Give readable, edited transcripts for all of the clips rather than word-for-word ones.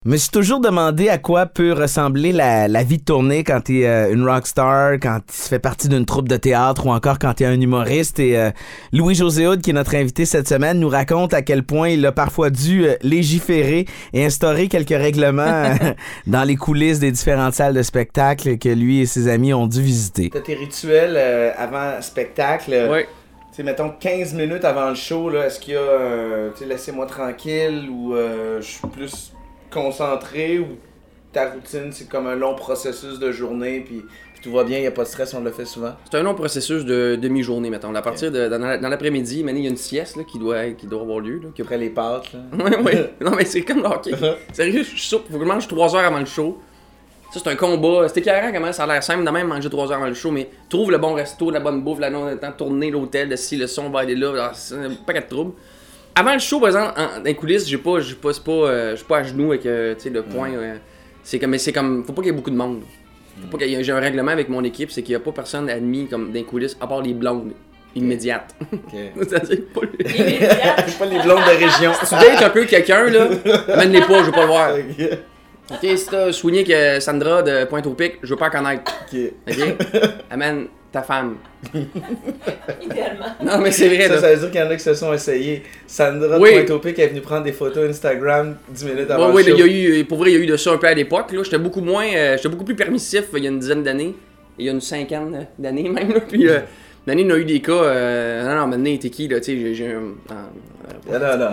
Je me suis toujours demandé à quoi peut ressembler la vie de tournée quand t'es une rockstar, quand tu fais partie d'une troupe de théâtre ou encore quand t'es un humoriste. Et Louis-José Hood, qui est notre invité cette semaine, nous raconte à quel point il a parfois dû légiférer et instaurer quelques règlements dans les coulisses des différentes salles de spectacle que lui et ses amis ont dû visiter. T'as tes rituels avant spectacle. Oui. Tu sais, mettons 15 minutes avant le show, là, est-ce qu'il y a tu sais, laissez-moi tranquille ou je suis plus concentré ou ta routine c'est comme un long processus de journée puis tout va bien, il n'y a pas de stress, on le fait souvent? C'est un long processus de demi-journée, mettons. À partir de dans l'après-midi, il y a une sieste là, qui doit avoir lieu. Là, Après les pâtes, là. Oui. Non, mais c'est comme le hockey. Sérieux, je suis sûr, faut que je mange 3 heures avant le show. Ça, c'est un combat. C'est éclairant comment ça a l'air simple de même manger 3 heures avant le show, mais trouve le bon resto, la bonne bouffe, le temps de tourner l'hôtel, si le son va aller là, c'est un paquet de troubles. Avant le show, par exemple, dans les coulisses, je suis pas à genoux avec le point. C'est comme, faut pas qu'il y ait beaucoup de monde. J'ai un règlement avec mon équipe, c'est qu'il y a pas personne admis comme dans les coulisses, à part les blondes immédiates. C'est-à-dire pas les blondes de région. Si tu dates un peu quelqu'un, là, amène-les pas, je veux pas le voir. Ok, si t'as souligné que Sandra de Pointe-au-Pic, je veux pas la connaître. Ok? Amène ta femme. Idéalement. Non, mais c'est vrai. Ça veut dire qu'il y en a qui se sont essayés. Sandra de Pointe-au-Pic est venue prendre des photos Instagram 10 minutes avant le show. Oui, pour vrai, il y a eu de ça un peu à l'époque. Là. J'étais beaucoup plus permissif il y a une dizaine d'années. Il y a une cinquantaine d'années même. Là. Puis, l'année, on a eu des cas. Non, maintenant, t'es qui, là? Tu sais, j'ai un. Non.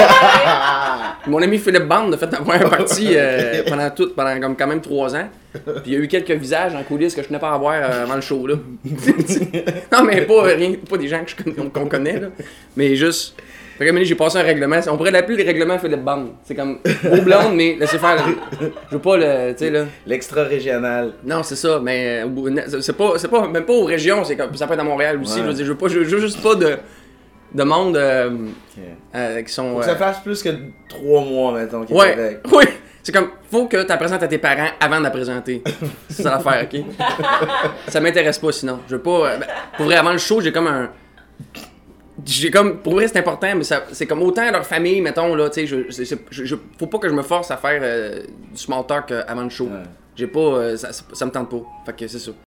Mon ami Philippe Bande a fait la première partie pendant comme quand même 3 ans. Puis il y a eu quelques visages en coulisses que je tenais pas à voir avant le show, là. Non, mais pas des gens qu'on connaît, là. Mais juste. Fait que j'ai passé un règlement. On pourrait l'appeler le règlement Philippe Bande. C'est comme beau blonde, mais laissez faire. Je veux pas le. Tu sais, là. L'extra-régional. Non, c'est ça, mais c'est pas même pas aux régions, c'est comme ça peut être à Montréal aussi. Ouais. Je veux juste pas de monde qui sont. Faut que ça fasse plus que 3 mois, mettons. Ouais. Oui. C'est comme, faut que tu la présentes à tes parents avant de la présenter. C'est ça l'affaire, ok? Ça m'intéresse pas sinon. Je veux pas. Pour vrai, avant le show, pour vrai, c'est important, mais c'est comme autant leur famille, mettons, là, tu sais, faut pas que je me force à faire du small talk avant le show. Ouais. J'ai pas. Ça me tente pas. Fait que c'est ça.